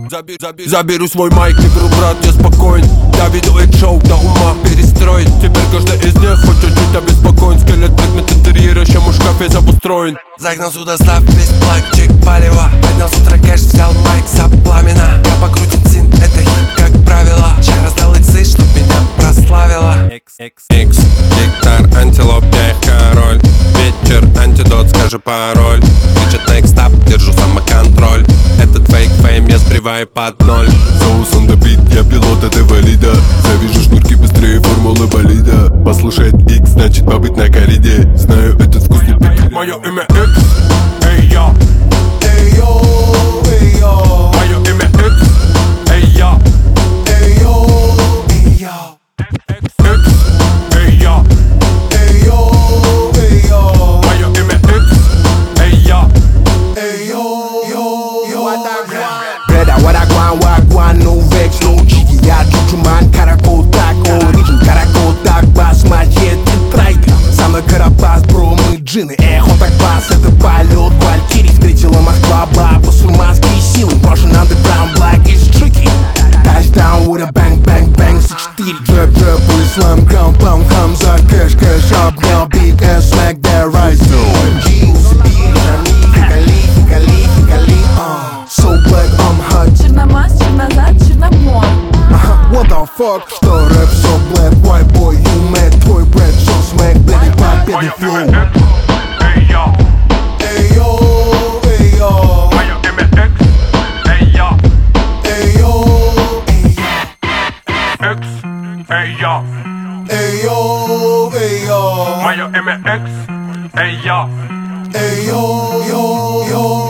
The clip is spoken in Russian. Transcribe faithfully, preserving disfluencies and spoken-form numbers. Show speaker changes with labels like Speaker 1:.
Speaker 1: Заби, заби, заберу свой майк и вру, брат, я спокоен. Я видел их шоу, до ума перестроен. Теперь каждый из них хоть чуть-чуть обеспокоен. Скелет предмет интерьера, чем в шкафе обустроен.
Speaker 2: Загнал сюда став весь плакчик палева. Поднял с утра кэш, взял майк за пламена. Я покрутит син, это хит, как правило. Чай раздал иксы, чтоб меня прославило.
Speaker 3: X, X, X, гектар, антилоп, я их король. Вечер, антидот, скажи пароль. Кричат next up, держу самоконтроль. Этот фейк фейм я сбриваю под ноль.
Speaker 4: Соус on the beat, я пилот, это валида. Завяжу шнурки быстрее формулы болида. Послушать X, значит побыть на кориде. Знаю этот вкус не потерял.
Speaker 1: Мое имя X, эй я.
Speaker 2: Эй йоу, эй йоу.
Speaker 1: Мое имя X, эй я.
Speaker 2: Эй йоу, эй йоу.
Speaker 1: X, эй я.
Speaker 2: Эй йоу, эй йоу.
Speaker 1: Мое имя X, эй я.
Speaker 2: Эй йоу, йоу, йоу.
Speaker 5: Бреда, варагуан, вагуан, no vex, no чики. Я джуджуман, каракол так, оригин, каракол так, бас, мачет, трайк. Самый карабас, бро, мы джины. Эхо так бас, это полет валькирий. Встретила Москва, бусульманские силы. Брошен underground, black is tricky. Touchdown with a bang, bang, bang, си четыре.
Speaker 4: Джеб, джеб, ислам, грам, пам, хамза, кэш, кэш, обнял, big ass, smack that right now.
Speaker 5: Джин, Сибирь, Шами, Хикали, Хикали, Хикали. So black, I'm hot.
Speaker 6: Черномаз, чернозад, черномор.
Speaker 5: Ага, what the fuck?
Speaker 4: Что рэп, so black, white boy, you mad, твой брэд, шо смэк, бэби, победный флоу.
Speaker 1: Эй я.
Speaker 2: Эй йоу, эй йоу.
Speaker 1: Мое имя X, эй я.
Speaker 2: Эй йоу, эй
Speaker 1: X, эй я.
Speaker 2: Эй йоу, эй йоу.
Speaker 1: Мое имя X, эй я.
Speaker 2: Эй йоу, йоу, йоу.